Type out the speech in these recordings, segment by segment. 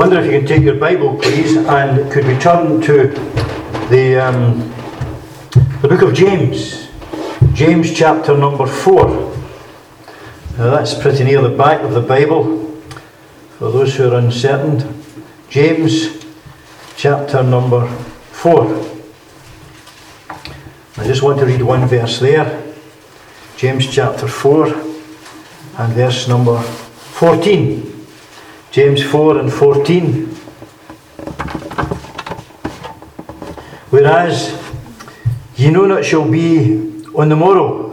wonder if you can take your Bible, please, and could we turn to the book of James. James chapter number 4. Now that's pretty near the back of the Bible, for those who are uncertain. James chapter number 4. I just want to read one verse there. James chapter 4 and verse number 14. James 4 and 14. Whereas ye know not shall be on the morrow.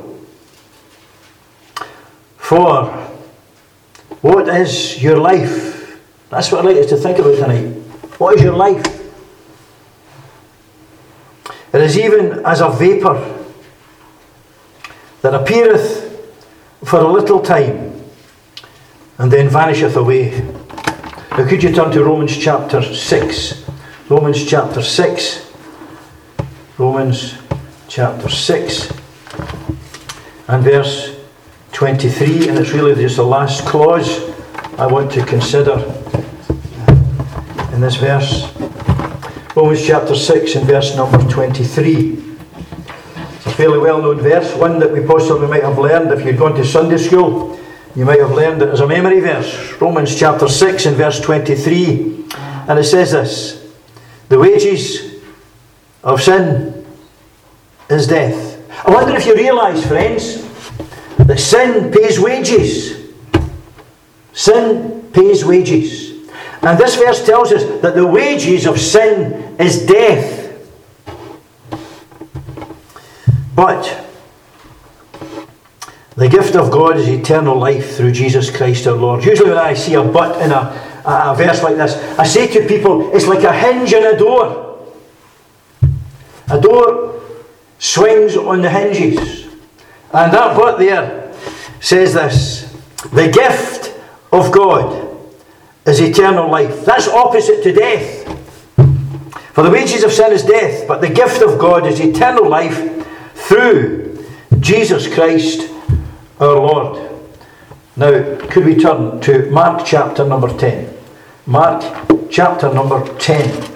For what is your life? That's what I'd like us to think about tonight. What is your life? It is even as a vapour that appeareth for a little time and then vanisheth away. Now could you turn to Romans chapter 6? Romans chapter 6. Romans chapter 6 and verse 23, and it's really just the last clause I want to consider in this verse. Romans chapter 6 and verse number 23. It's a fairly well-known verse, one that we possibly might have learned if you'd gone to Sunday school. You might have learned it as a memory verse. Romans chapter 6 and verse 23. And it says this: the wages of sin is death. I wonder if you realise, friends, that sin pays wages. Sin pays wages. And this verse tells us that the wages of sin is death. But the gift of God is eternal life through Jesus Christ our Lord. Usually when I see a but in a verse like this, I say to people, it's like a hinge on a door. A door swings on the hinges. And that but there says this: the gift of God is eternal life. That's opposite to death. For the wages of sin is death, but the gift of God is eternal life through Jesus Christ our Lord. Now, could we turn to Mark chapter number 10? Mark chapter number 10.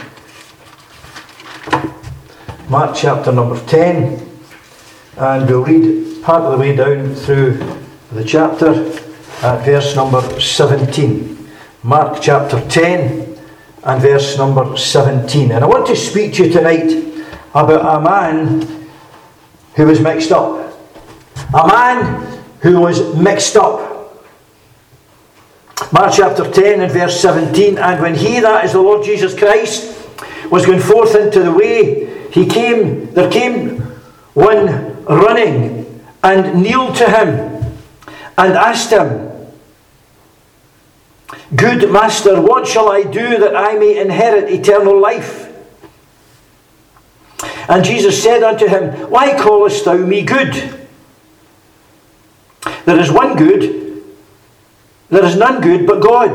Mark chapter number 10. And we'll read part of the way down through the chapter at verse number 17. Mark chapter 10 and verse number 17. And I want to speak to you tonight about a man who was mixed up. A man who was mixed up. Mark chapter 10 and verse 17. And when he, that is the Lord Jesus Christ, was going forth into the way, there came one running and kneeled to him and asked him, Good Master, what shall I do that I may inherit eternal life? And Jesus said unto him, Why callest thou me good? There is one good, there is none good but God.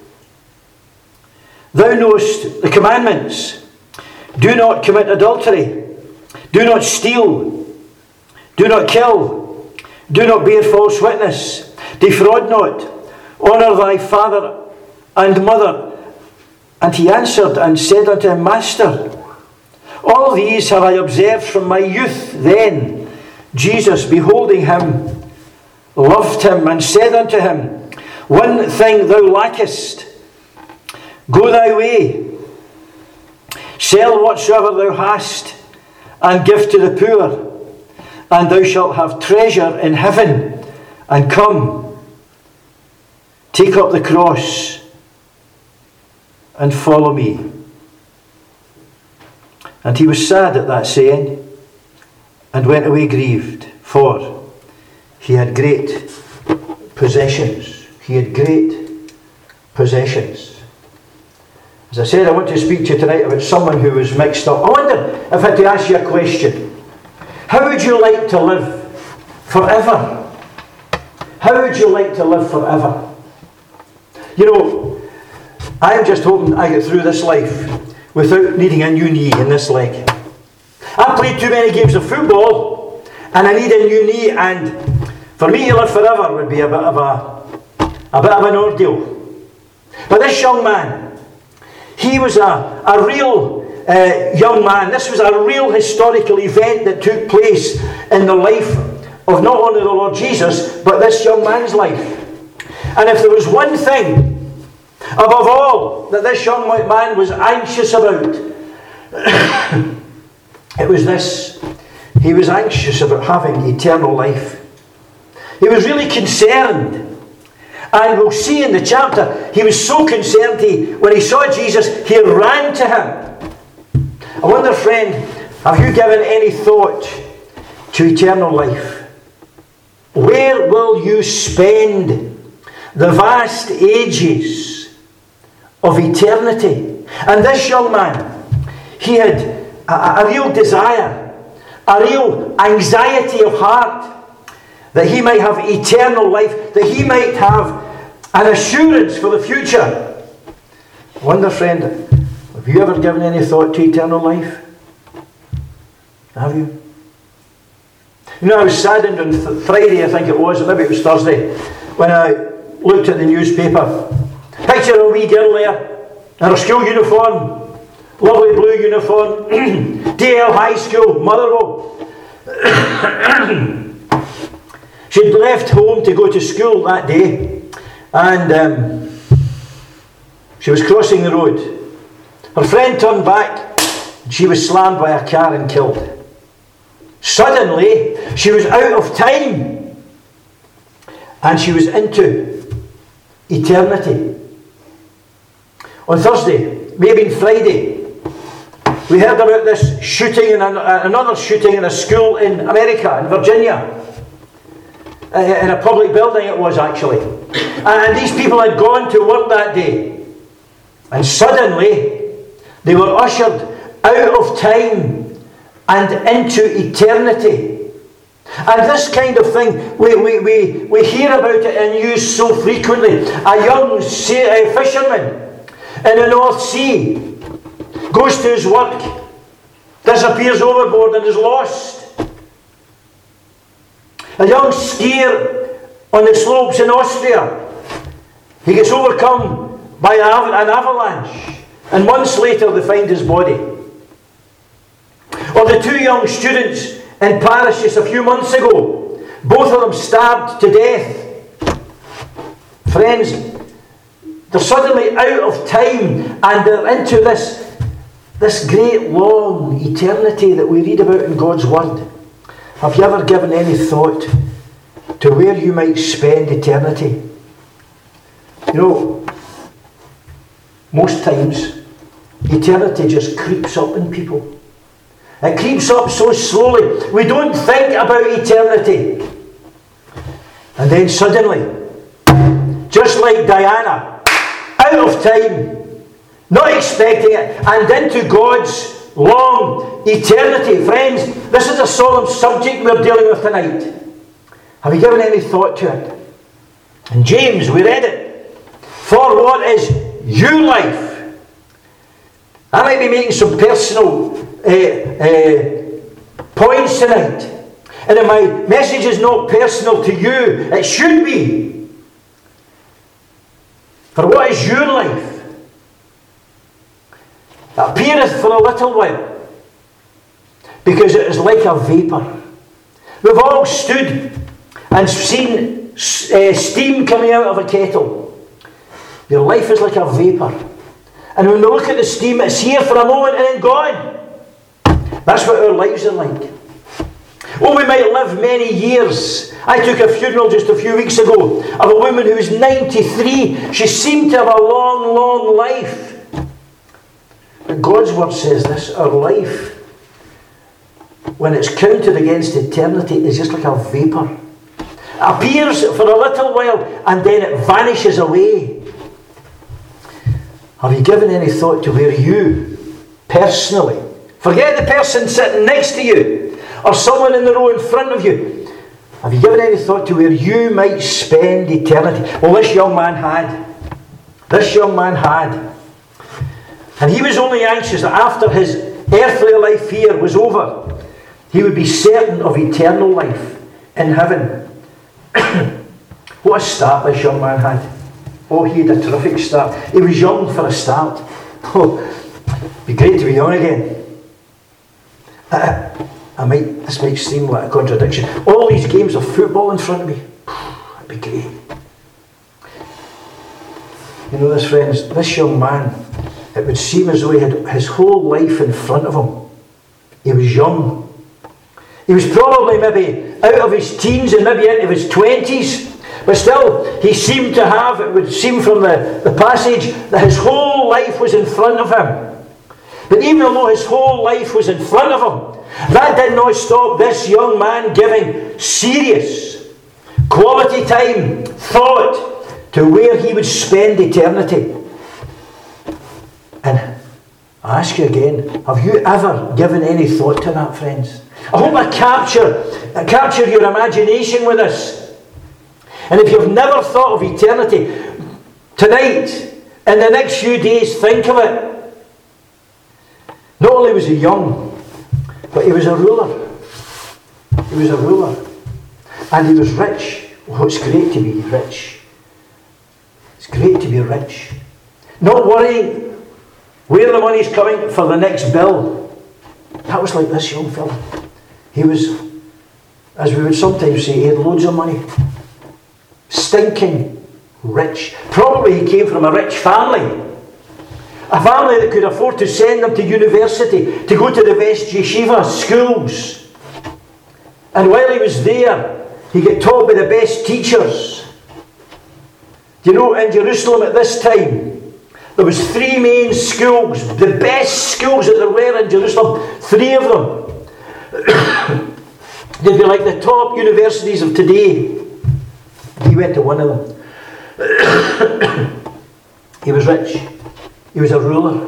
Thou knowest the commandments. Do not commit adultery. Do not steal. Do not kill. Do not bear false witness. Defraud not. Honour thy father and mother. And he answered and said unto him, Master, all these have I observed from my youth. Then Jesus, beholding him, loved him and said unto him, One thing thou lackest. Go thy way. Sell whatsoever thou hast, and give to the poor, and thou shalt have treasure in heaven. And come, take up the cross, and follow me. And he was sad at that saying, and went away grieved, for he had great possessions. He had great possessions. As I said, I want to speak to you tonight about someone who was mixed up. I wonder if I had to ask you a question. How would you like to live forever? How would you like to live forever? You know, I'm just hoping I get through this life without needing a new knee in this leg. I've played too many games of football and I need a new knee, and for me to live forever would be a bit of an ordeal. But this young man, He was a real young man. This was a real historical event that took place in the life of not only the Lord Jesus, but this young man's life. And if there was one thing above all that this young man was anxious about, it was this. He was anxious about having eternal life. He was really concerned. And we'll see in the chapter, he was so concerned, when he saw Jesus, he ran to him. I wonder, friend, have you given any thought to eternal life? Where will you spend the vast ages of eternity? And this young man, he had a real desire, a real anxiety of heart, that he might have eternal life, that he might have an assurance for the future. I wonder, friend, have you ever given any thought to eternal life? Have you? You know, I was saddened on Friday, I think it was, or maybe it was Thursday, when I looked at the newspaper. Picture of a wee girl there, in her school uniform, lovely blue uniform, DL High School, Motherwell. She'd left home to go to school that day, and she was crossing the road. Her friend turned back, and she was slammed by a car and killed. Suddenly, she was out of time, and she was into eternity. On Thursday, maybe Friday, we heard about this shooting and another shooting in a school in America, in Virginia. In a public building it was, actually. And these people had gone to work that day. And suddenly, they were ushered out of time and into eternity. And this kind of thing, we hear about it in news so frequently. A young fisherman in the North Sea goes to his work, disappears overboard and is lost. A young skier on the slopes in Austria, he gets overcome by an avalanche, and months later they find his body. Or the two young students in Paris just a few months ago, both of them stabbed to death. Friends, they're suddenly out of time and they're into this great long eternity that we read about in God's Word. Have you ever given any thought to where you might spend eternity? You know, most times, eternity just creeps up in people. It creeps up so slowly. We don't think about eternity. And then suddenly, just like Diana, out of time, not expecting it, and into God's long eternity. Friends, this is a solemn subject we're dealing with tonight. Have you given any thought to it? In James, we read it. For what is your life? I might be making some personal points tonight. And if my message is not personal to you, it should be. For what is your life? It appeareth for a little while, because it is like a vapour. We've all stood and seen steam coming out of a kettle. Your life is like a vapour. And when we look at the steam, it's here for a moment and then gone. That's what our lives are like. Oh, we might live many years. I took a funeral just a few weeks ago of a woman who was 93. She seemed to have a long, long life. But God's Word says this: our life, when it's counted against eternity, is just like a vapour. It appears for a little while and then it vanishes away. Have you given any thought to where you, personally, forget the person sitting next to you or someone in the row in front of you, have you given any thought to where you might spend eternity? Well, this young man had. This young man had. And he was only anxious that after his earthly life here was over, he would be certain of eternal life in heaven. What a start this young man had. Oh, he had a terrific start. He was young for a start. Oh, it'd be great to be young again. This might seem like a contradiction. All these games of football in front of me, that'd be great. You know this, friends, this young man, it would seem as though he had his whole life in front of him. He was young. He was probably maybe out of his teens and maybe into his 20s. But still, he seemed to have, it would seem from the passage, that his whole life was in front of him. But even though his whole life was in front of him, that did not stop this young man giving serious, quality time, thought to where he would spend eternity. And I ask you again, have you ever given any thought to that, friends? I hope I capture your imagination with this. And if you've never thought of eternity, tonight, in the next few days, think of it. Not only was he young, but he was a ruler. He was a ruler. And he was rich. Oh, it's great to be rich. It's great to be rich. Not worrying where the money's coming for the next bill. That was like this young fella. He was, as we would sometimes say, he had loads of money. Stinking rich. Probably he came from a rich family. A family that could afford to send him to university, to go to the best yeshiva schools. And while he was there, he got taught by the best teachers. Do you know, in Jerusalem at this time, there was 3 main schools, the best schools that there were in Jerusalem, 3 of them. They'd be like the top universities of today. He went to one of them. He was rich. He was a ruler.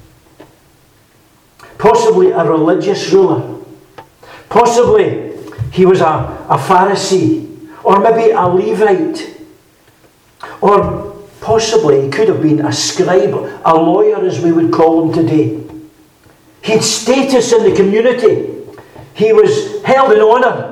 Possibly a religious ruler. Possibly he was a Pharisee. Or maybe a Levite. Or possibly he could have been a scribe, a lawyer as we would call him today. He had status in the community. He was held in honour.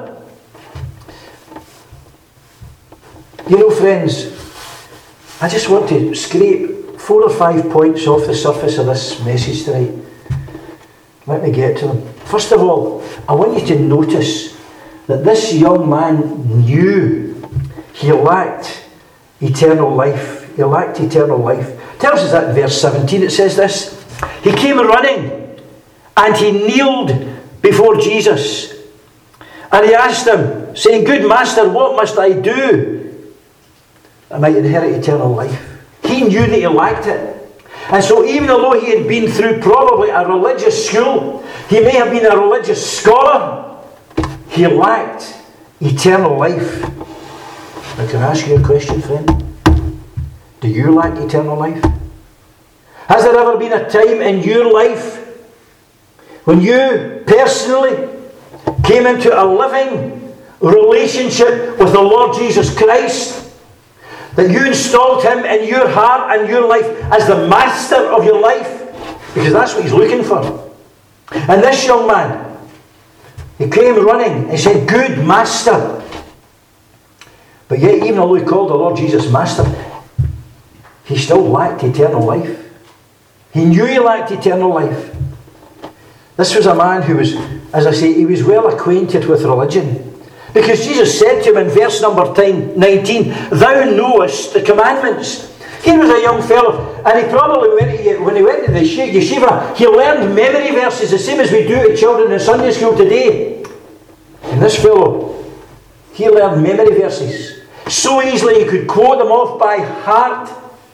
You know, friends, I just want to scrape 4 or 5 points off the surface of this message tonight. Let me get to them. First of all, I want you to notice that this young man knew he lacked eternal life. He lacked eternal life. It tells us that in verse 17. It says this: he came running and he kneeled before Jesus. And he asked him, saying, "Good master, what must I do I might inherit eternal life?" He knew that he lacked it. And so even though he had been through probably a religious school, he may have been a religious scholar, he lacked eternal life. Now can I ask you a question, friend? Do you lack eternal life? Has there ever been a time in your life when you personally came into a living relationship with the Lord Jesus Christ? That you installed him in your heart and your life as the master of your life? Because that's what he's looking for. And this young man, he came running and said, "Good master." But yet, even though he called the Lord Jesus master, he still lacked eternal life. He knew he lacked eternal life. This was a man who was, as I say, he was well acquainted with religion. Because Jesus said to him in verse number 19, "Thou knowest the commandments." He was a young fellow, and he probably, when he went to the yeshiva, he learned memory verses, the same as we do to children in Sunday school today. And this fellow, he learned memory verses so easily he could quote them off by heart.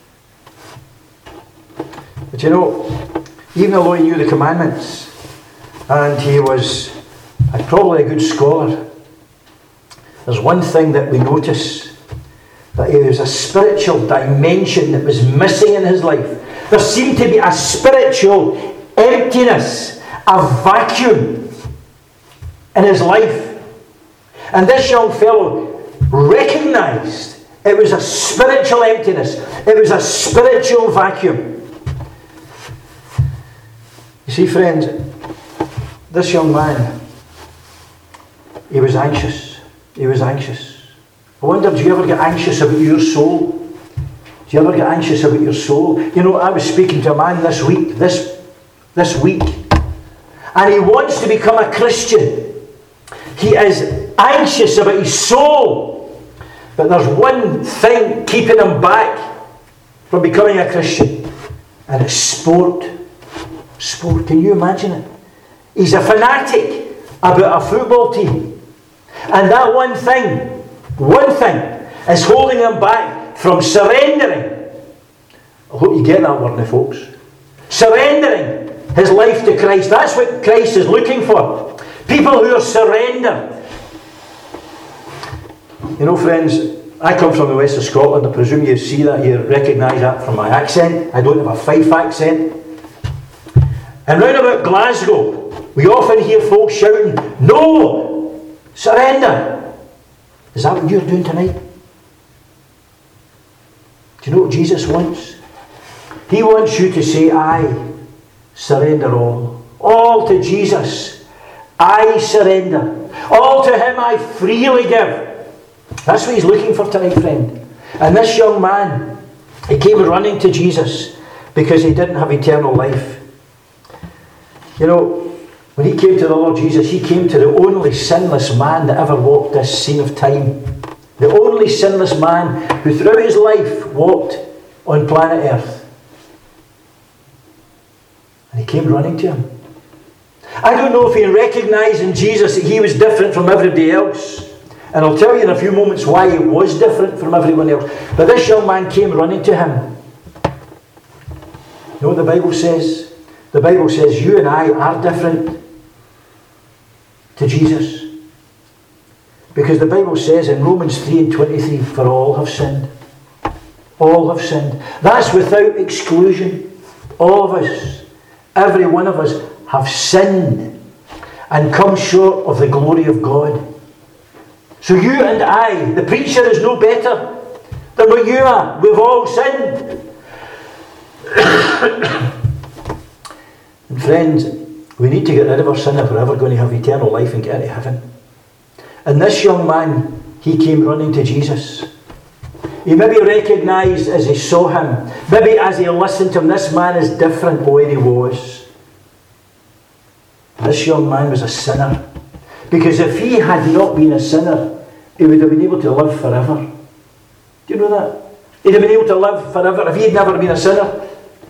But you know, even though he knew the commandments, and he was probably a good scholar, there's one thing that we notice, that there was a spiritual dimension that was missing in his life. There seemed to be a spiritual emptiness, a vacuum in his life. And this young fellow recognized it was a spiritual emptiness. It was a spiritual vacuum. You see, friends, this young man, he was anxious. He was anxious. I wonder, do you ever get anxious about your soul? Do you ever get anxious about your soul? You know, I was speaking to a man this week, and he wants to become a Christian. He is anxious about his soul, but there's one thing keeping him back from becoming a Christian, and it's sport. Sport, can you imagine it? He's a fanatic about a football team, and that one thing is holding him back from surrendering. I hope you get that word now, folks. Surrendering his life to Christ. That's what Christ is looking for. People who are surrendered. You know, friends, I come from the west of Scotland. I presume you see that, you recognise that from my accent. I don't have a Fife accent. And round about Glasgow, we often hear folks shouting, "No! Surrender!" Is that what you're doing tonight? Do you know what Jesus wants? He wants you to say, "I surrender all." All to Jesus. I surrender. All to Him I freely give. That's what He's looking for tonight, friend. And this young man, he came running to Jesus because he didn't have eternal life. You know, when he came to the Lord Jesus, he came to the only sinless man that ever walked this scene of time. The only sinless man who throughout his life walked on planet Earth. And he came running to him. I don't know if he recognised in Jesus that he was different from everybody else. And I'll tell you in a few moments why he was different from everyone else. But this young man came running to him. You know what the Bible says? The Bible says you and I are different to Jesus. Because the Bible says in Romans 3:23, for all have sinned. All have sinned. That's without exclusion. All of us, every one of us, have sinned and come short of the glory of God. So you and I, the preacher is no better than what you are. We've all sinned. And friends, we need to get rid of our sin if we're ever going to have eternal life and get into heaven. And this young man, he came running to Jesus. He maybe recognised as he saw him, maybe as he listened to him, this man is different from where he was. This young man was a sinner. Because if he had not been a sinner, he would have been able to live forever. Do you know that? He'd have been able to live forever if he had never been a sinner.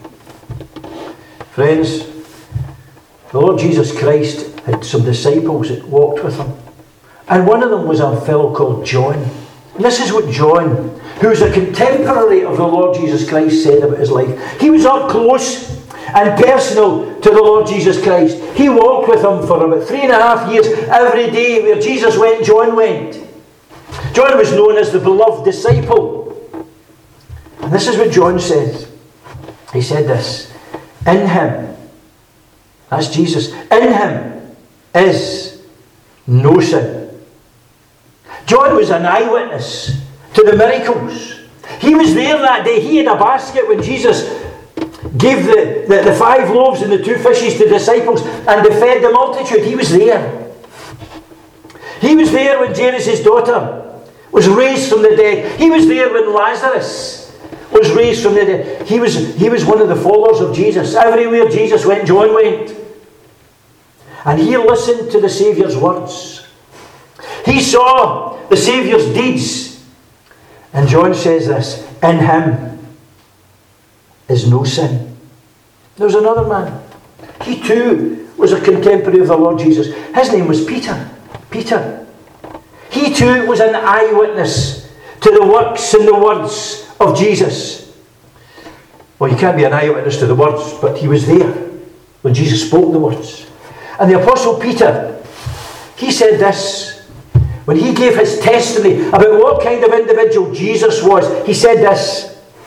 Friends, the Lord Jesus Christ had some disciples that walked with him. And one of them was a fellow called John. And this is what John, who was a contemporary of the Lord Jesus Christ, said about his life. He was up close and personal to the Lord Jesus Christ. He walked with him for about 3.5 years. Every day where Jesus went, John went. John was known as the beloved disciple. And this is what John says. He said this, in him, that's Jesus, in him is no sin. John was an eyewitness to the miracles. He was there that day. He had a basket when Jesus gave the 5 loaves and the 2 fishes to the disciples and they fed the multitude. He was there. He was there when Jairus' daughter was raised from the dead. He was there when Lazarus was raised from the dead. He was one of the followers of Jesus. Everywhere Jesus went, John went. And he listened to the Saviour's words. He saw the Saviour's deeds. And John says this, in him is no sin. There's another man. He too was a contemporary of the Lord Jesus. His name was Peter. Peter. He too was an eyewitness to the works and the words of Jesus. Well, you can't be an eyewitness to the words, but he was there when Jesus spoke the words. And the Apostle Peter, he said this, when he gave his testimony about what kind of individual Jesus was, he said this,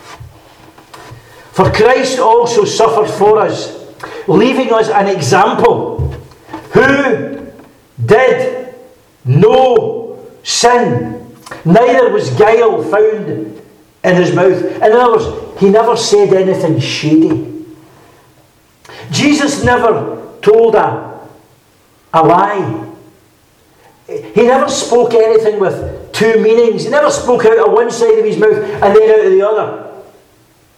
for Christ also suffered for us, leaving us an example, who did no sin, neither was guile found in his mouth. In other words, he never said anything shady. Jesus never told a lie. He never spoke anything with 2 meanings. He never spoke out of one side of his mouth and then out of the other.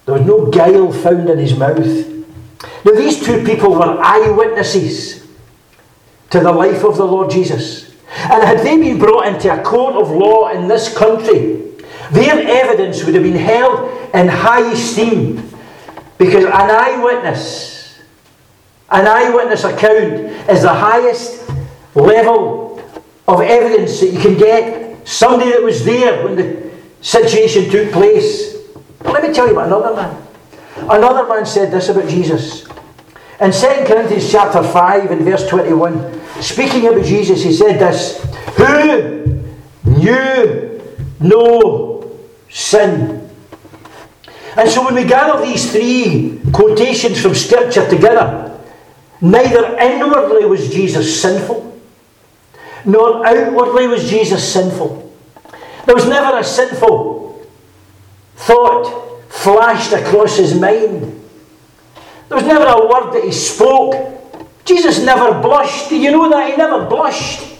There was no guile found in his mouth. Now these two people were eyewitnesses to the life of the Lord Jesus. And had they been brought into a court of law in this country, their evidence would have been held in high esteem, because an eyewitness account is the highest level of evidence that you can get. Somebody that was there when the situation took place. But let me tell you about another man. Another man said this about Jesus. In 2 Corinthians chapter 5 and verse 21, speaking about Jesus, he said this: who knew no sin. And so when we gather these three quotations from Scripture together, neither inwardly was Jesus sinful, nor outwardly was Jesus sinful. There was never a sinful thought flashed across his mind. There was never a word that he spoke. Jesus never blushed. Do you know that? He never blushed.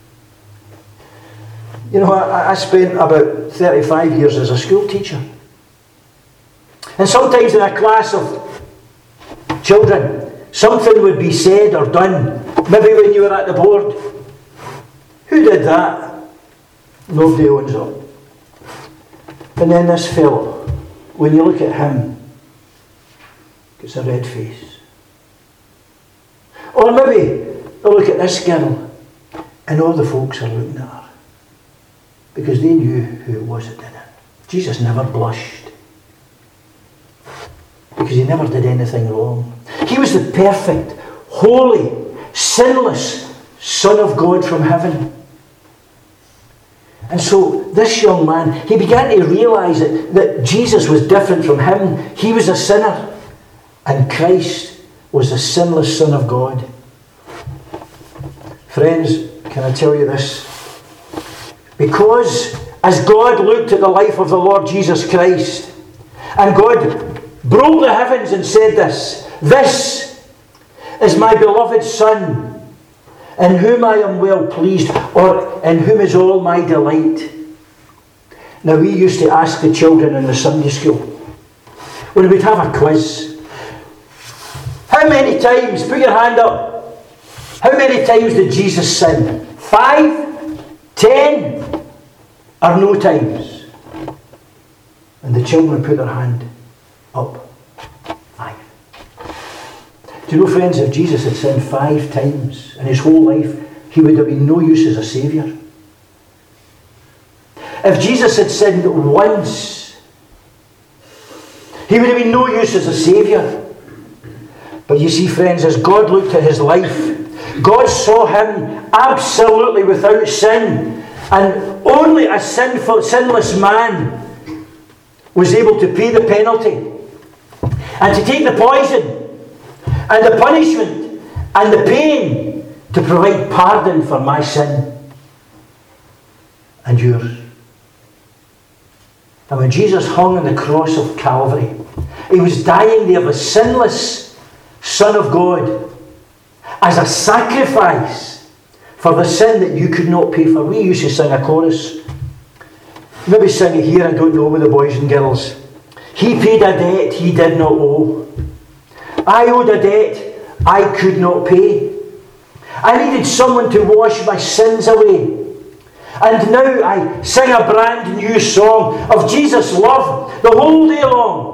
You know, I spent about 35 years as a school teacher. And sometimes in a class of children, something would be said or done. Maybe when you were at the board. Who did that? Nobody owns up. And then this fellow, when you look at him, gets a red face. Or maybe they'll look at this girl and all the folks are looking at her because they knew who it was that did it. Jesus never blushed because he never did anything wrong. He was the perfect, holy, sinless Son of God from heaven. And so this young man, he began to realise that Jesus was different from him. He was a sinner. And Christ was the sinless Son of God. Friends, can I tell you this? Because as God looked at the life of the Lord Jesus Christ, and God broke the heavens and said this: this is my beloved Son, in whom I am well pleased, or in whom is all my delight. Now we used to ask the children in the Sunday school, when we'd have a quiz, how many times, put your hand up, how many times did Jesus sin? 5, 10, or no times? And the children put their hand up. 5. Do you know, friends, if Jesus had sinned 5 times in his whole life, he would have been no use as a saviour. If Jesus had sinned once, he would have been no use as a saviour. But you see, friends, as God looked at his life, God saw him absolutely without sin, and only a sinless man was able to pay the penalty and to take the poison and the punishment and the pain to provide pardon for my sin and yours. And when Jesus hung on the cross of Calvary, he was dying there, the sinless Son of God, as a sacrifice for the sin that you could not pay for. We used to sing a chorus. Maybe sing it here, I don't know, with the boys and girls. He paid a debt he did not owe. I owed a debt I could not pay. I needed someone to wash my sins away. And now I sing a brand new song of Jesus' love the whole day long.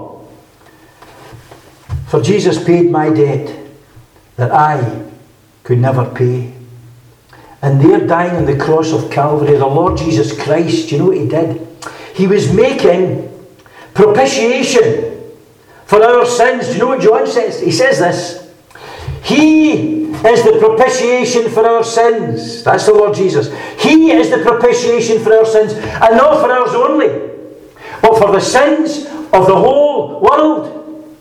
For Jesus paid my debt that I could never pay. And there, dying on the cross of Calvary, the Lord Jesus Christ, do you know what he did? He was making propitiation for our sins. Do you know what John says? He says this: he is the propitiation for our sins. That's the Lord Jesus. He is the propitiation for our sins, and not for ours only, but for the sins of the whole world.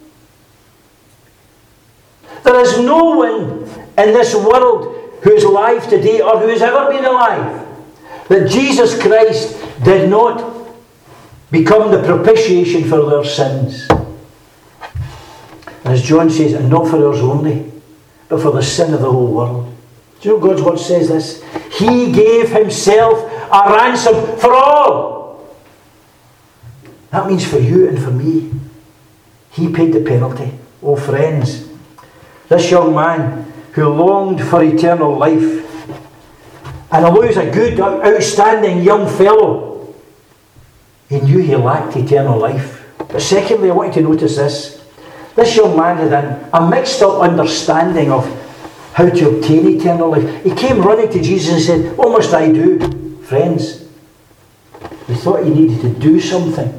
There is no one in this world who is alive today, or who has ever been alive, that Jesus Christ did not become the propitiation for their sins. As John says, and not for ours only, but for the sin of the whole world. Do you know God's word says this? He gave himself a ransom for all. That means for you and for me. He paid the penalty. Oh friends, this young man who longed for eternal life, and although he was a good, outstanding young fellow, he knew he lacked eternal life. But secondly, I want you to notice this. This young man had a mixed up understanding of how to obtain eternal life. He came running to Jesus and said, what must I do? Friends, he thought he needed to do something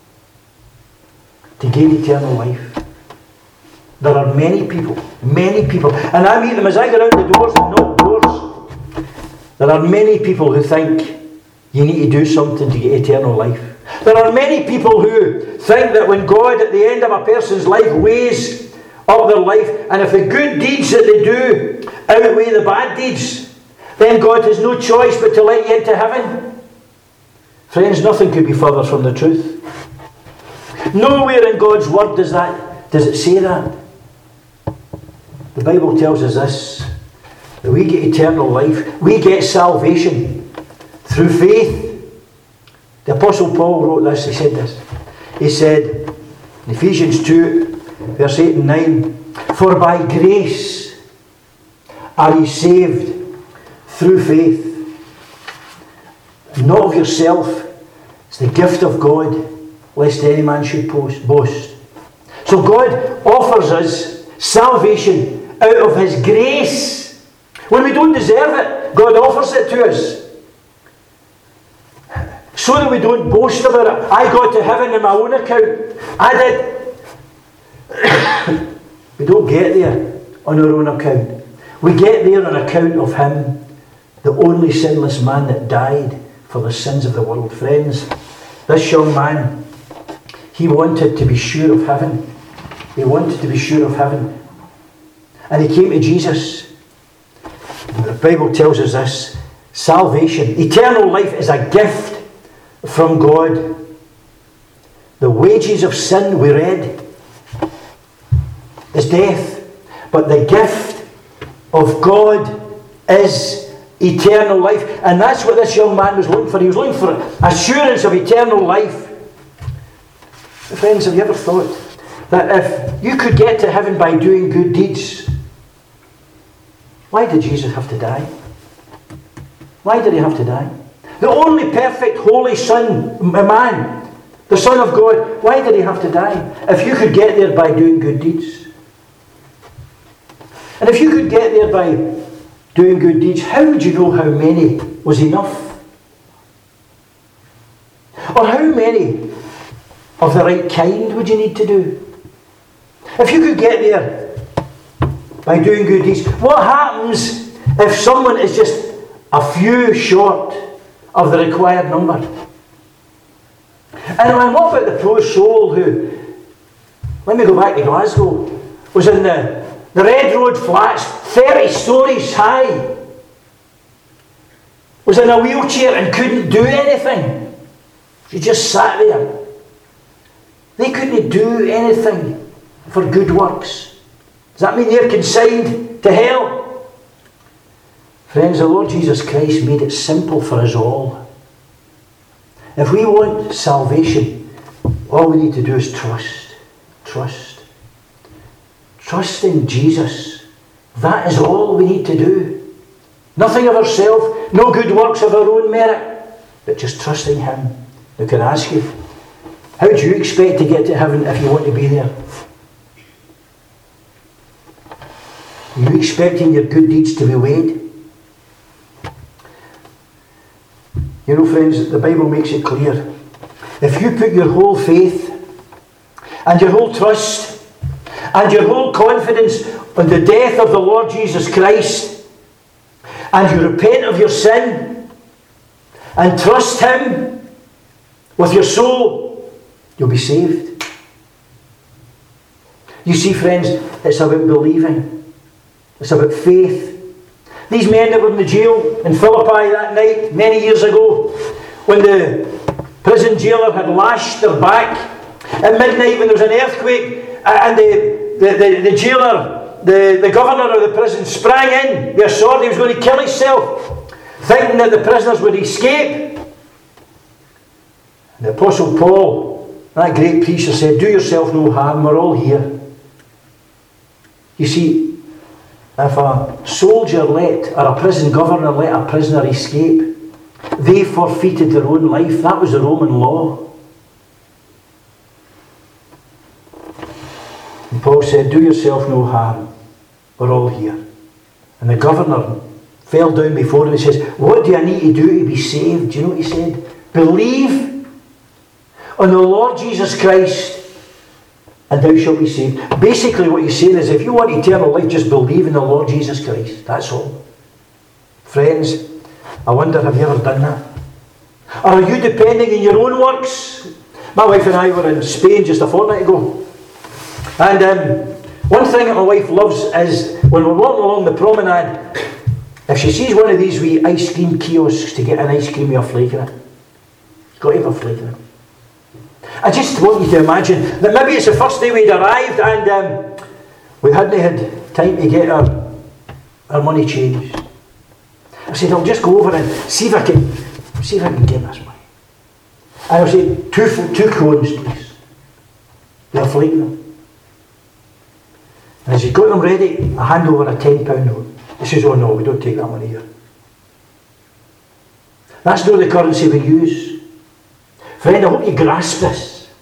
to gain eternal life. There are many people, and I meet them as I go out the doors and knock doors. There are many people who think you need to do something to get eternal life. There are many people who think that when God at the end of a person's life weighs up their life, and if the good deeds that they do outweigh the bad deeds, then God has no choice but to let you into heaven. Friends, nothing could be further from the truth. Nowhere in God's word does it say that. The Bible tells us this, that we get eternal life, we get salvation through faith. The Apostle Paul wrote this, he said this. He said, in Ephesians 2, verse 8 and 9, for by grace are ye saved through faith, not of yourself, it's the gift of God, lest any man should boast. So God offers us salvation out of His grace. When we don't deserve it, God offers it to us, so that we don't boast about it. I got to heaven on my own account. I did. We don't get there on our own account. We get there on account of Him, the only sinless man that died for the sins of the world. Friends, this young man, he wanted to be sure of heaven. He wanted to be sure of heaven. And he came to Jesus. The Bible tells us this. Salvation, eternal life, is a gift from God. The wages of sin, we read, is death. But the gift of God is eternal life. And that's what this young man was looking for. He was looking for assurance of eternal life. Friends, have you ever thought that if you could get to heaven by doing good deeds, why did Jesus have to die? Why did He have to die? The only perfect, holy Son, man, the Son of God, why did He have to die? If you could get there by doing good deeds. And if you could get there by doing good deeds, how would you know how many was enough? Or how many of the right kind would you need to do? If you could get there by doing good deeds, what happens if someone is just a few short of the required number? And what about the poor soul who, let me go back to Glasgow, was in the Red Road flats, 30 stories high, was in a wheelchair and couldn't do anything. She just sat there. They couldn't do anything for good works. Does that mean they're consigned to hell? Friends, the Lord Jesus Christ made it simple for us all. If we want salvation, all we need to do is trust. Trust. Trust in Jesus. That is all we need to do. Nothing of ourselves, no good works of our own merit, but just trusting Him. Now can I ask you, how do you expect to get to heaven if you want to be there? Are you expecting your good deeds to be weighed? You know, friends, the Bible makes it clear. If you put your whole faith and your whole trust and your whole confidence on the death of the Lord Jesus Christ, and you repent of your sin and trust Him with your soul, you'll be saved. You see, friends, it's about believing. It's about faith. These men that were in the jail in Philippi that night, many years ago, when the prison jailer had lashed their back, at midnight when there was an earthquake, and the jailer, the governor of the prison, sprang in with a sword. He was going to kill himself, thinking that the prisoners would escape. And the Apostle Paul, That great preacher said, do yourself no harm, we're all here. You see, if a soldier or a prison governor let a prisoner escape, they forfeited their own life. That was the Roman law. And Paul said, do yourself no harm, we're all here. And the governor fell down before him and says, what do I need to do to be saved? Do you know what he said? Believe on the Lord Jesus Christ and thou shalt be saved. Basically what he's saying is, if you want eternal life, just believe in the Lord Jesus Christ. That's all. Friends, I wonder, have you ever done that? Or are you depending on your own works? My wife and I were in Spain just a fortnight ago. And one thing that my wife loves is when we're walking along the promenade, if she sees one of these wee ice cream kiosks to get an ice cream with a flake in it. It's got to have a flake in it. I just want you to imagine that maybe it's the first day we'd arrived and we hadn't had time to get our money changed. I said, I'll just go over and see if I can get this money. And I said, two cones, please. With a flake in them. And as he got them ready, I hand over a £10 note. He says, oh no, we don't take that money here. That's not the currency we use. Friend, I hope you grasp this.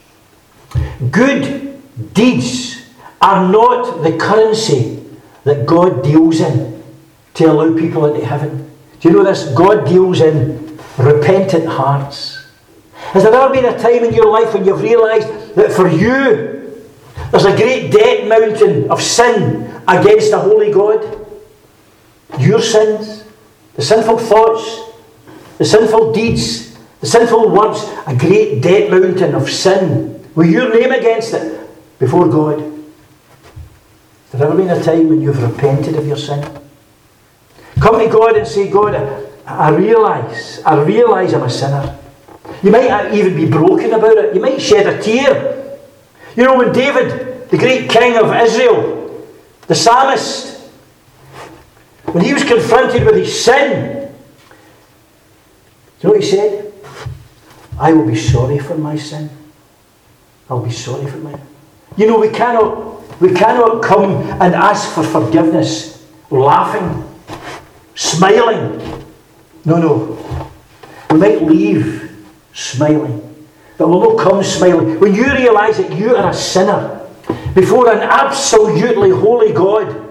Good deeds are not the currency that God deals in to allow people into heaven. Do you know this? God deals in repentant hearts. Has there ever been a time in your life when you've realised that for you there's a great debt mountain of sin against a holy God? Your sins, the sinful thoughts, the sinful deeds, the sinful words, a great debt mountain of sin with your name against it before God. Has there ever been a time when you've repented of your sin? Come to God and say, God, I realise I'm a sinner. You might even be broken about it. You might shed a tear. You know, when David, the great king of Israel, the psalmist, when he was confronted with his sin, you know what he said? I will be sorry for my sin. I'll be sorry for mine. You know, we cannot come and ask for forgiveness laughing, smiling. No. We might leave smiling, but we'll not come smiling. When you realise that you are a sinner before an absolutely holy God,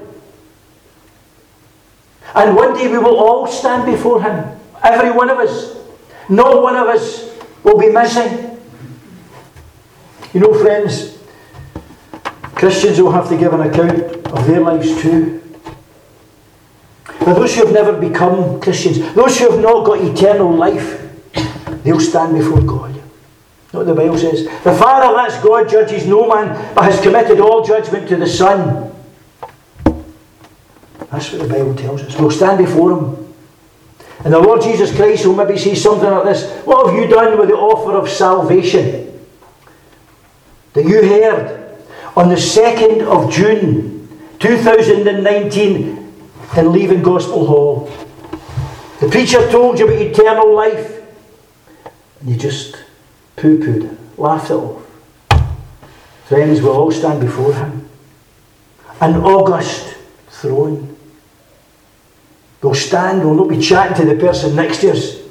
and one day we will all stand before Him, every one of us. Not one of us will be missing. You know, friends, Christians will have to give an account of their lives too. But those who have never become Christians, those who have not got eternal life, they'll stand before God. That's what the Bible says. The Father, that's God, judges no man, but has committed all judgment to the Son. That's what the Bible tells us. We'll stand before Him. And the Lord Jesus Christ will maybe say something like this: what have you done with the offer of salvation that you heard on the 2nd of June 2019 in Leaving Gospel Hall? The preacher told you about eternal life and you just poo-pooed it, laughed it off. Friends, we'll all stand before Him. An august throne. We'll stand, we'll not be chatting to the person next to us.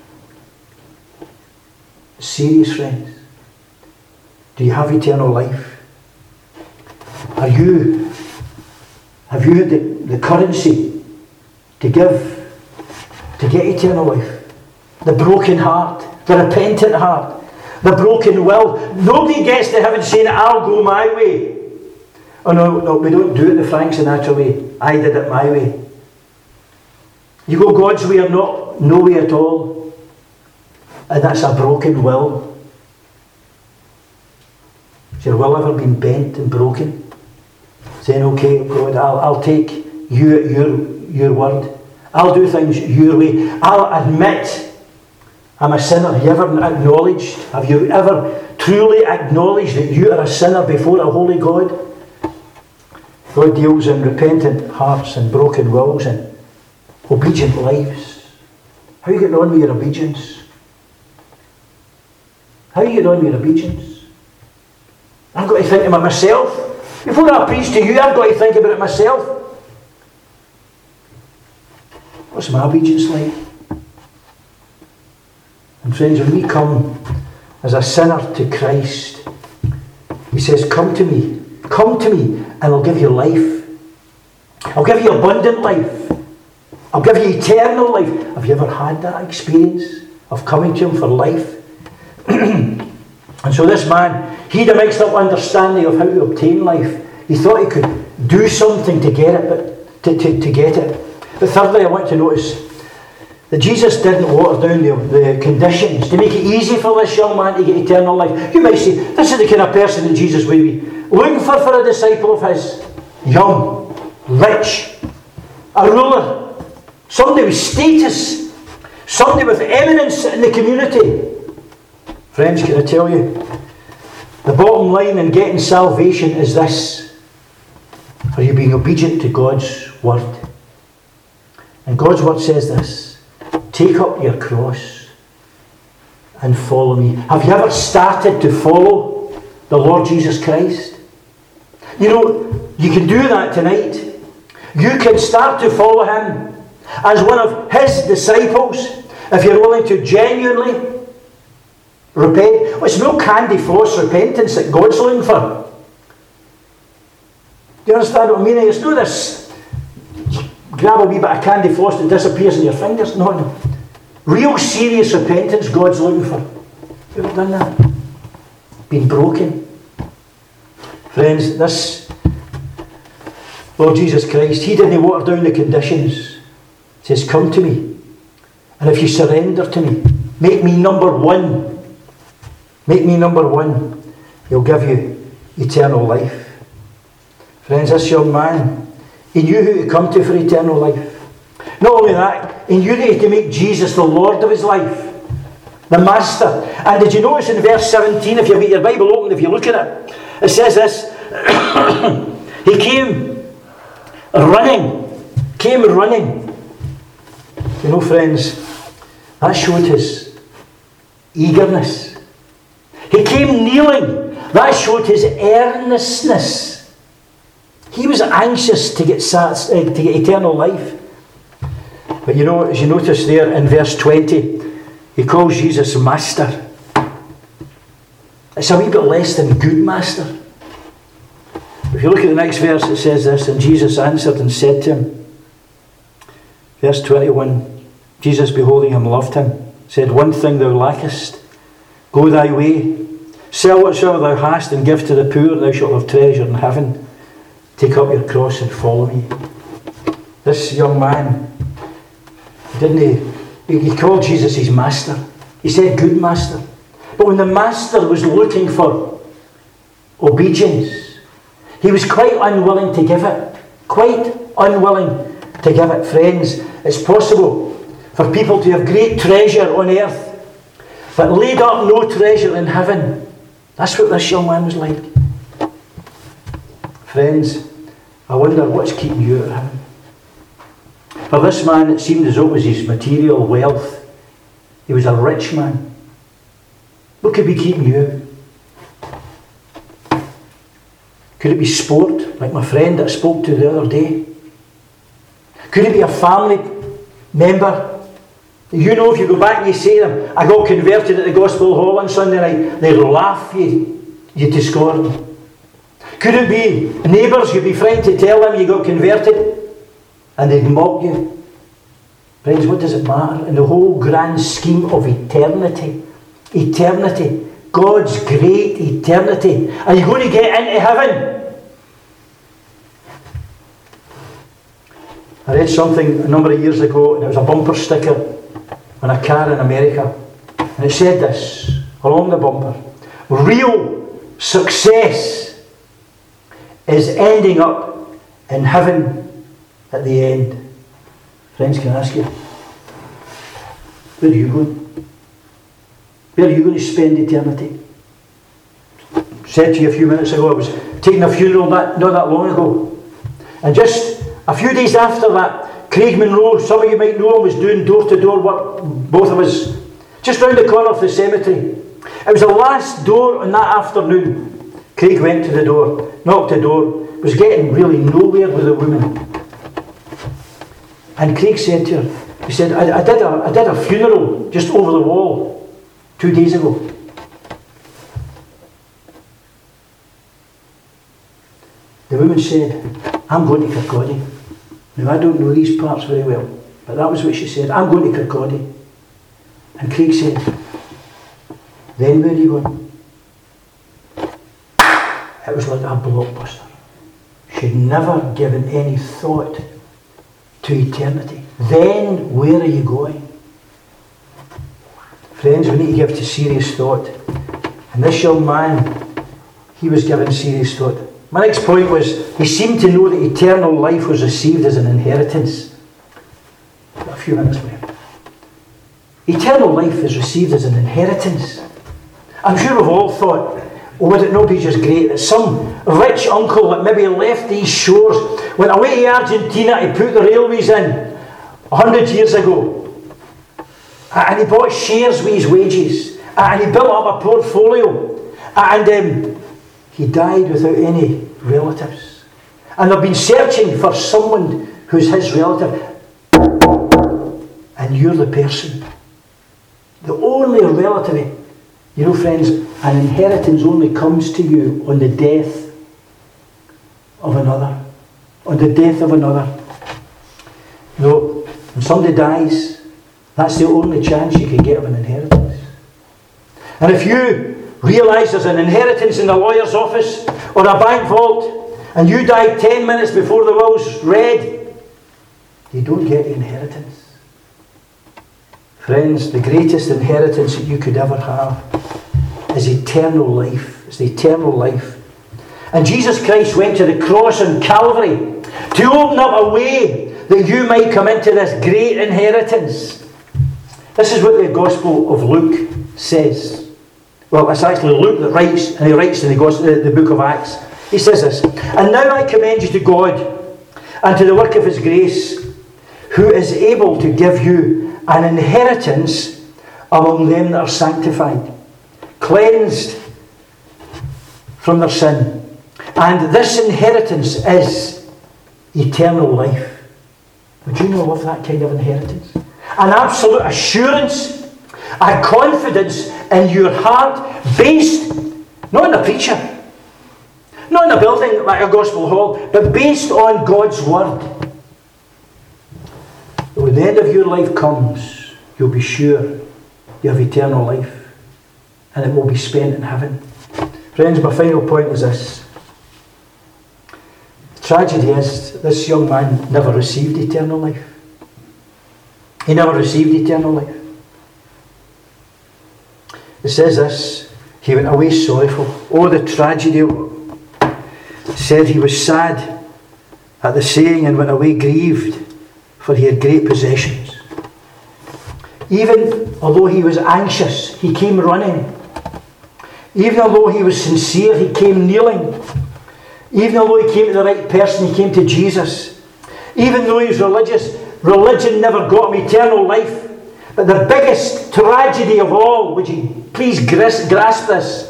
Serious, friends. Do you have eternal life? Have you had the currency to give, to get eternal life? The broken heart, the repentant heart, the broken will. Nobody gets to heaven saying, I'll go my way. Oh no, we don't do it the Frank Sinatra way. I did it my way. You go God's way or not, no way at all. And that's a broken will. Has your will ever been bent and broken? Saying, okay, God, I'll take you at your word. I'll do things your way. I'll admit I'm a sinner. Have you ever acknowledged? Have you ever truly acknowledged that you are a sinner before a holy God? God deals in repentant hearts and broken wills and obedient lives. How are you getting on with your obedience? How are you getting on with your obedience? I've got to think about myself. Before I preach to you, I've got to think about it myself. What's my obedience like? And friends, when we come as a sinner to Christ, He says, come to me, and I'll give you life. I'll give you abundant life. I'll give you eternal life. Have you ever had that experience of coming to Him for life? And so this man, he had a mixed up understanding of how to obtain life. He thought he could do something to get it, but to get it. But thirdly, I want to notice that Jesus didn't water down the conditions to make it easy for this young man to get eternal life. You might say, this is the kind of person that Jesus would be looking for a disciple of His. Young, rich, a ruler, somebody with status, somebody with eminence in the community. Friends, can I tell you, the bottom line in getting salvation is this: are you being obedient to God's word? And God's word says this: take up your cross and follow me. Have you ever started to follow the Lord Jesus Christ? You know, you can do that tonight. You can start to follow Him as one of His disciples if you're willing to genuinely repent. Well, it's no candy floss repentance that God's looking for. Do you understand what I mean? It's not this grab a wee bit of candy floss that disappears in your fingers. No. Real serious repentance God's looking for. Have you ever done that? Been broken? Friends, this Lord Jesus Christ, He didn't water down the conditions. He says, come to me. And if you surrender to me, make me number one. Make me number one. He'll give you eternal life. Friends, this young man, he knew who to come to for eternal life. Not only that, he knew that he had to make Jesus the Lord of his life, the Master. And did you notice in verse 17, if you've got your Bible open, if you look at it, it says this: he came running. You know, friends, that showed his eagerness. He came kneeling. That showed his earnestness. He was anxious to get eternal life. But you know, as you notice there in verse 20, he calls Jesus Master. It's a wee bit less than good master. If you look at the next verse, it says this: and Jesus answered and said to him, verse 21, Jesus beholding him loved him, said, one thing thou lackest, go thy way, sell whatsoever thou hast and give to the poor, and thou shalt have treasure in heaven. Take up your cross and follow me. This young man, he called Jesus his master. He said good master. But when the master was looking for obedience, he was quite unwilling to give it. Quite unwilling to give it. Friends, it's possible for people to have great treasure on earth, but laid up no treasure in heaven. That's what this young man was like. Friends, I wonder what's keeping you out of heaven. For this man, it seemed as though it was his material wealth. He was a rich man. What could be keeping you out? Could it be sport, like my friend that I spoke to the other day? Could it be a family member? You know, if you go back and you say to them, I got converted at the Gospel Hall on Sunday night, they'll laugh you to scorn. Could it be neighbours you'd be frightened to tell them you got converted and they'd mock you? Friends, what does it matter? In the whole grand scheme of eternity, God's great eternity, are you going to get into heaven? I read something a number of years ago, and it was a bumper sticker on a car in America, and it said this along the bumper: real success is ending up in heaven at the end. Friends, can I ask you, where are you going? Where are you going to spend eternity? I said to you a few minutes ago, I was taking a funeral not that long ago, and just a few days after that, Craig Monroe, some of you might know him, was doing door-to-door work, both of us, just round the corner of the cemetery. It was the last door on that afternoon Craig went to the door, knocked the door, was getting really nowhere with the woman. And Craig said to her, he said, I did a funeral just over the wall 2 days ago. The woman said, I'm going to Kirkcaldy. Now, I don't know these parts very well, but that was what she said. I'm going to Kirkcaldy. And Craig said, then where are you going? It was like a blockbuster. She'd never given any thought to eternity. Then where are you going? Friends, we need to give to serious thought. And this young man, he was given serious thought. My next point was, he seemed to know that eternal life was received as an inheritance. Got a few minutes for him. Eternal life is received as an inheritance. I'm sure we've all thought, oh, would it not be just great that some rich uncle that maybe left these shores, went away to Argentina to put the railways in 100 years ago, and he bought shares with his wages, and he built up a portfolio, and he died without any relatives. And they've been searching for someone who's his relative, and you're the person. The only relative. You know, friends, an inheritance only comes to you on the death of another. On the death of another. You know, when somebody dies, that's the only chance you can get of an inheritance. And if you realise there's an inheritance in the lawyer's office or a bank vault, and you die 10 minutes before the will's read, you don't get the inheritance. Friends, the greatest inheritance that you could ever have is eternal life. It's the eternal life. And Jesus Christ went to the cross on Calvary to open up a way that you might come into this great inheritance. This is what the Gospel of Luke says. Well, it's actually Luke that writes, and he writes in the book of Acts. He says this, and now I commend you to God and to the work of his grace, who is able to give you an inheritance among them that are sanctified, cleansed from their sin. And this inheritance is eternal life. Would you know of that kind of inheritance? An absolute assurance, a confidence in your heart, based not in a preacher, not in a building like a gospel hall, but based on God's word. When the end of your life comes, you'll be sure you have eternal life, and it will be spent in heaven. Friends, my final point is this. The tragedy is, this young man never received eternal life. He never received eternal life. It says this, he went away sorrowful. Oh, the tragedy. It said he was sad at the saying and went away grieved, for he had great possessions. Even although he was anxious, he came running. Even although he was sincere, he came kneeling. Even although he came to the right person, he came to Jesus. Even though he was religious, religion never got him eternal life. But the biggest tragedy of all, would you please grasp this?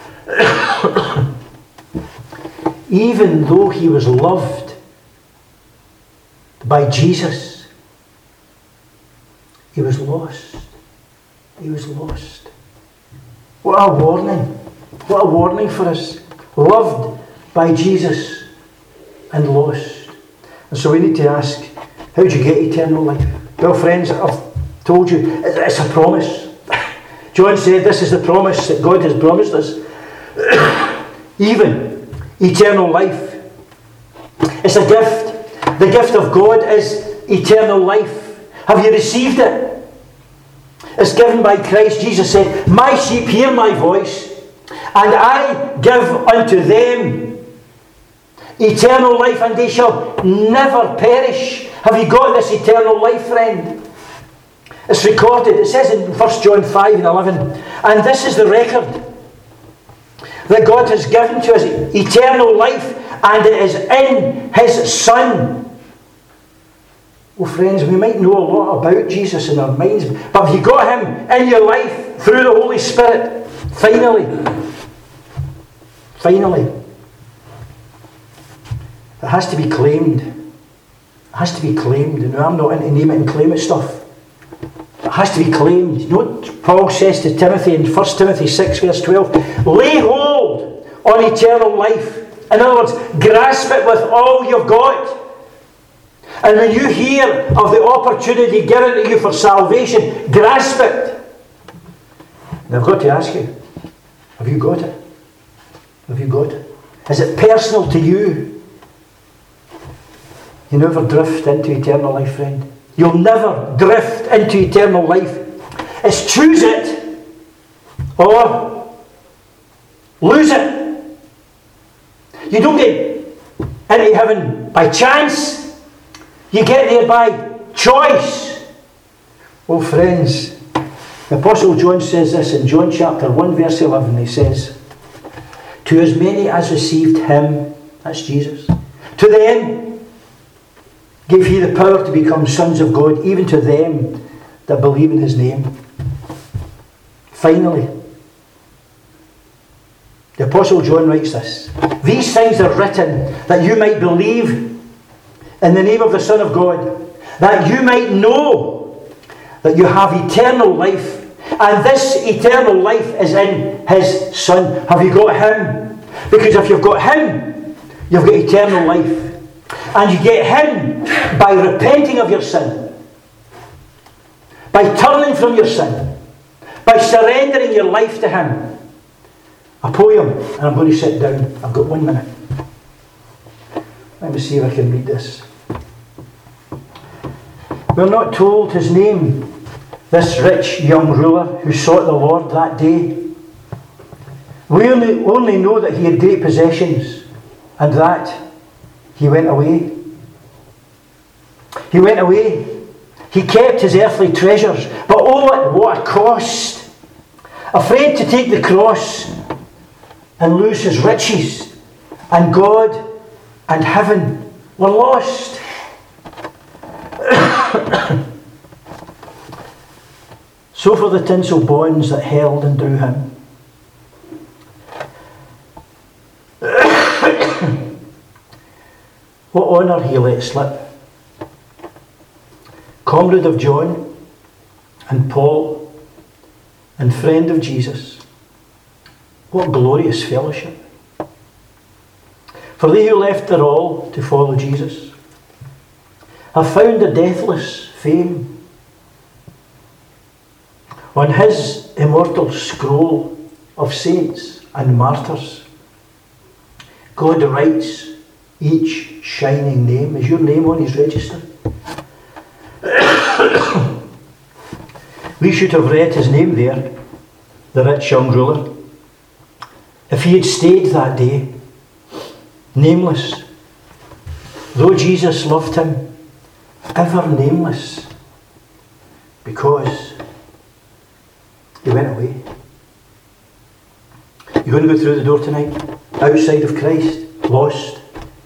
Even though he was loved by Jesus, he was lost. He was lost. What a warning. What a warning for us. Loved by Jesus and lost. And so we need to ask, how do you get eternal life? Well, friends, I've told you, it's a promise. John said this is the promise that God has promised us. Even eternal life. It's a gift. The gift of God is eternal life. Have you received it? It's given by Christ. Jesus said, my sheep hear my voice, and I give unto them eternal life, and they shall never perish. Have you got this eternal life, friend? It's recorded. It says in 1 John 5 and 11, and this is the record that God has given to us, eternal life, and it is in his Son. Well, friends, we might know a lot about Jesus in our minds, but have you got him in your life through the Holy Spirit? Finally, Finally, it has to be claimed. It has to be claimed. And I'm not into name it and claim it stuff. It has to be claimed. You know what Paul says to Timothy in 1 Timothy 6 verse 12? Lay hold on eternal life. In other words, grasp it with all you've got. And when you hear of the opportunity given to you for salvation, grasp it. And I've got to ask you, have you got it? Have you got it? Is it personal to you? You never drift into eternal life, friend. You'll never drift into eternal life. It's choose it or lose it. You don't get into heaven by chance. You get there by choice. Oh friends, the Apostle John says this in John chapter 1 verse 11. He says, to as many as received him, that's Jesus, to them gave he the power to become sons of God, even to them that believe in his name. Finally, the Apostle John writes this: these things are written that you might believe in the name of the Son of God, that you might know that you have eternal life, and this eternal life is in his Son. Have you got him? Because if you've got him, you've got eternal life. And you get him by repenting of your sin, by turning from your sin, by surrendering your life to him. A poem, and I'm going to sit down. I've got 1 minute. Let me see if I can read this. We're not told his name, this rich young ruler who sought the Lord that day. We only know that he had great possessions and that he went away. He went away. He kept his earthly treasures, but oh, at what a cost! Afraid to take the cross and lose his riches, and God and heaven were lost. So for the tinsel bonds that held and drew him, what honour he let slip. Comrade of John and Paul and friend of Jesus, what glorious fellowship. For they who left their all to follow Jesus have found a deathless fame. On his immortal scroll of saints and martyrs, God writes each shining name. Is your name on his register? We should have read his name there, the rich young ruler, if he had stayed that day, nameless, though Jesus loved him, ever nameless, because he went away. You're going to go through the door tonight, outside of Christ, lost,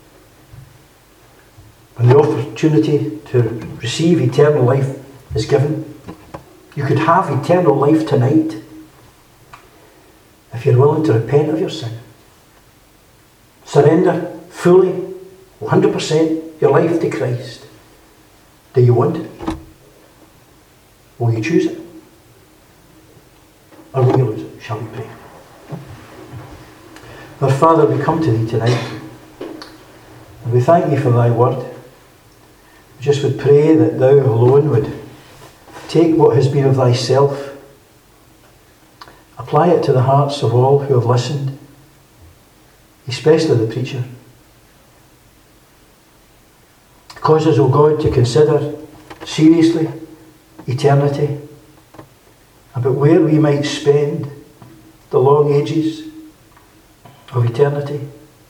and the opportunity to receive eternal life is given. You could have eternal life tonight if you're willing to repent of your sin. Surrender fully, 100% your life to Christ. Do you want it? Will you choose it? Or will you lose it? Shall we pray? Our Father, we come to thee tonight, and we thank thee for thy word. We just would pray that thou alone would take what has been of thyself, apply it to the hearts of all who have listened, especially the preacher. Cause us, O God, to consider seriously eternity, about where we might spend the long ages of eternity.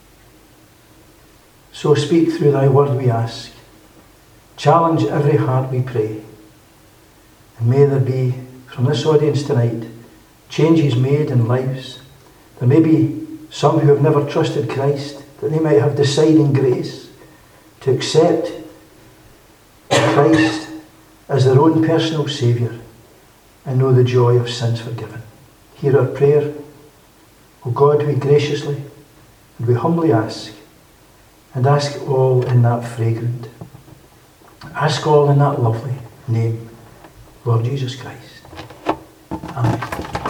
So speak through thy word, we ask. Challenge every heart, we pray. And may there be, from this audience tonight, changes made in lives. There may be some who have never trusted Christ, that they might have deciding grace to accept Christ as their own personal Saviour and know the joy of sins forgiven. Hear our prayer. O God, we graciously And we humbly ask, and ask all in that fragrant, ask all in that lovely name, Lord Jesus Christ. Amen.